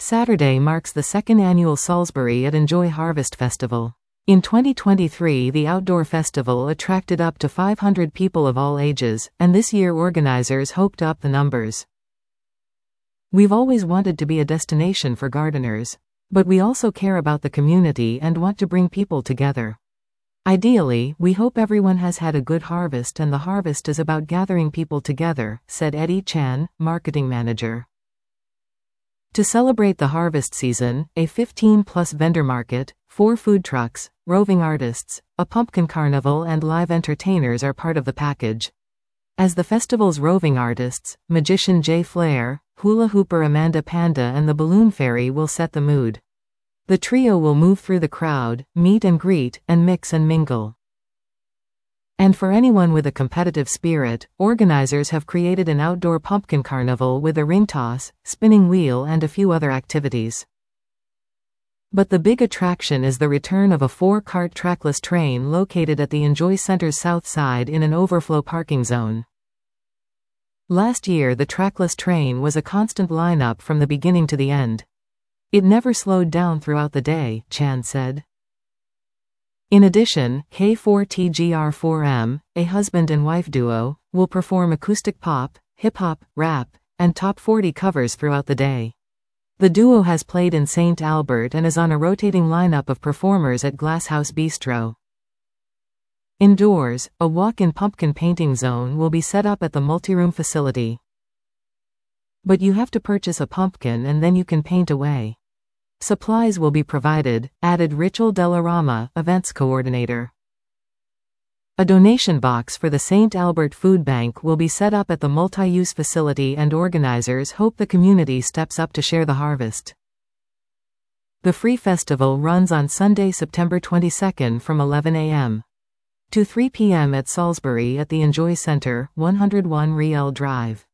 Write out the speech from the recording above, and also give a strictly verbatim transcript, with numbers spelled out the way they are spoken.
Saturday marks the second annual Salisbury at Enjoy Harvest Festival. In twenty twenty-three, the outdoor festival attracted up to five hundred people of all ages, and this year organizers hoped up the numbers. We've always wanted to be a destination for gardeners. But we also care about the community and want to bring people together. Ideally, we hope everyone has had a good harvest, and the harvest is about gathering people together, said Eddie Chan, marketing manager. To celebrate the harvest season, a fifteen plus vendor market, four food trucks, roving artists, a pumpkin carnival and live entertainers are part of the package. As the festival's roving artists, magician Jay Flair, hula hooper Amanda Panda and the balloon fairy will set the mood. The trio will move through the crowd, meet and greet, and mix and mingle. And for anyone with a competitive spirit, organizers have created an outdoor pumpkin carnival with a ring toss, spinning wheel and a few other activities. But the big attraction is the return of a four-cart trackless train located at the Enjoy Center's south side in an overflow parking zone. Last year the trackless train was a constant lineup from the beginning to the end. It never slowed down throughout the day, Chan said. In addition, K four T G R four M, a husband and wife duo, will perform acoustic pop, hip-hop, rap, and top forty covers throughout the day. The duo has played in Saint Albert and is on a rotating lineup of performers at Glasshouse Bistro. Indoors, a walk-in pumpkin painting zone will be set up at the multi-room facility. But you have to purchase a pumpkin and then you can paint away. Supplies will be provided, added Richel Delarama, events coordinator. A donation box for the Saint Albert Food Bank will be set up at the multi-use facility, and organizers hope the community steps up to share the harvest. The free festival runs on Sunday, September twenty-second from eleven a m to three p m at Salisbury at the Enjoy Center, one oh one Riel Drive.